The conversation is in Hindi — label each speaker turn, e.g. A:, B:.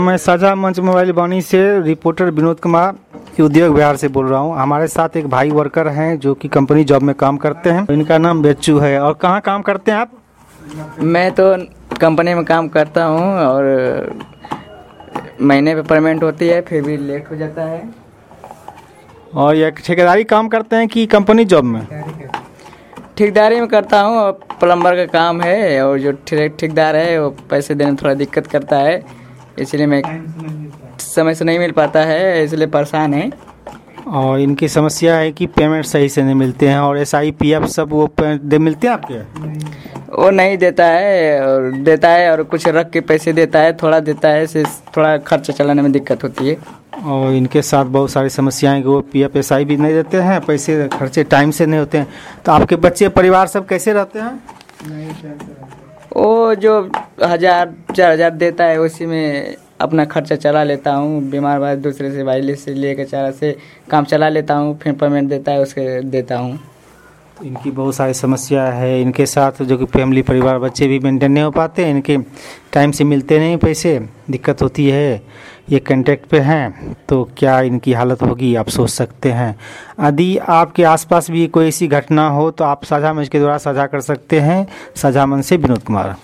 A: मैं साझा मंच मोबाइल वाणी से रिपोर्टर विनोद कुमार उद्योग बिहार से बोल रहा हूँ। हमारे साथ एक भाई वर्कर हैं जो कि कंपनी जॉब में काम करते हैं। इनका नाम बेच्चू है। और कहाँ काम करते हैं आप?
B: मैं तो कंपनी में काम करता हूँ और महीने पे पेमेंट होती है, फिर भी लेट हो जाता है।
A: और ये ठेकेदारी काम करते हैं कि कंपनी जॉब में?
B: ठेकेदारी में करता हूँ और प्लम्बर का काम है, और जो ठेकेदार है वो पैसे देने में थोड़ा दिक्कत करता है, इसलिए मैं समय से नहीं मिल पाता है, इसलिए परेशान है।
A: और इनकी समस्या है कि पेमेंट सही से नहीं मिलते हैं। और SIPF सब वो मिलते हैं आपके?
B: वो नहीं देता है और कुछ रख के पैसे देता है, थोड़ा देता है, इससे थोड़ा खर्चा चलाने में दिक्कत होती है।
A: और इनके साथ बहुत सारी समस्याएं कि वो PF SI भी नहीं देते हैं, पैसे खर्चे टाइम से नहीं होते हैं। तो आपके बच्चे परिवार सब कैसे रहते हैं?
B: वो जो 1000-4000 देता है उसी में अपना खर्चा चला लेता हूँ। बीमार भाई दूसरे से भाई से लेकर चारा से काम चला लेता हूँ, फिर पेमेंट देता है उसके देता हूँ।
A: इनकी बहुत सारी समस्या है इनके साथ, जो कि फैमिली परिवार बच्चे भी मेंटेन नहीं हो पाते, इनके टाइम से मिलते नहीं पैसे, दिक्कत होती है। ये कॉन्टैक्ट पे हैं तो क्या इनकी हालत होगी आप सोच सकते हैं। यदि आपके आसपास भी कोई ऐसी घटना हो तो आप साझा मंच के द्वारा साझा कर सकते हैं। साझा मंच से विनोद कुमार।